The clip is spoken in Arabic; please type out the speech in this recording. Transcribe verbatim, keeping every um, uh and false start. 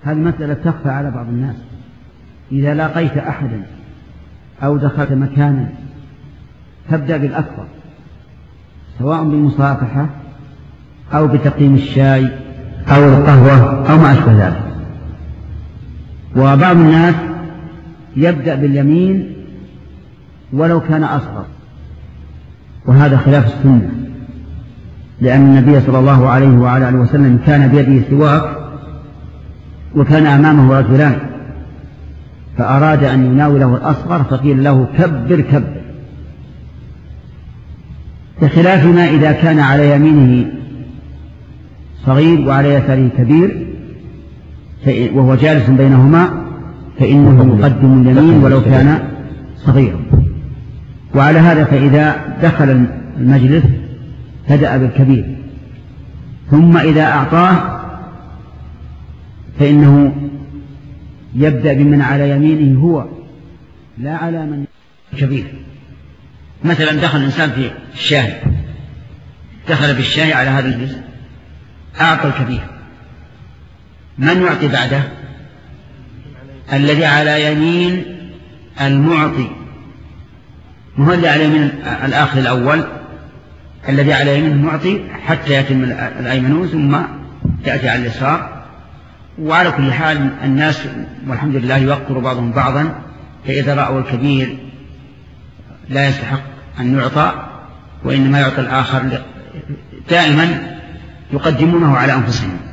هذه مسألة تخفى على بعض الناس. إذا لاقيت أحدا أو دخلت مكانا تبدأ بالأكبر، سواء بالمصافحة أو بتقديم الشاي أو القهوة أو ما أشبه ذلك. وبعض الناس يبدأ باليمين ولو كان أصغر، وهذا خلاف السنة، لأن النبي صلى الله عليه وعلى آله وسلم كان بيده سواك وكان أمامه رجلان فأراد أن يناوله الأصغر فقيل له كبر كبر، بخلاف ما إذا كان على يمينه صغير وعلى يساره كبير وهو جالس بينهما فإنه يقدم اليمين ولو كان صغيرا. وعلى هذا فإذا دخل المجلس بدأ بالكبير، ثم إذا أعطاه فإنه يبدأ بمن على يمينه هو لا على من كبير. مثلا دخل الإنسان في الشاهي، دخل بالشاهي على هذا المجلس أعطى الكبير، من يعطي بعده؟ الذي على يمين المعطي، مو الذي على يمين الآخر الأول، الذي على يمين المعطي حتى يتم الأيمن ثم يأتي على اليسار. وعلى كل حال الناس والحمد لله يوقر بعضهم بعضا، فإذا رأوا الكبير لا يستحق أن يعطى وإنما يعطى الآخر، دائما يقدمونه على أنفسهم.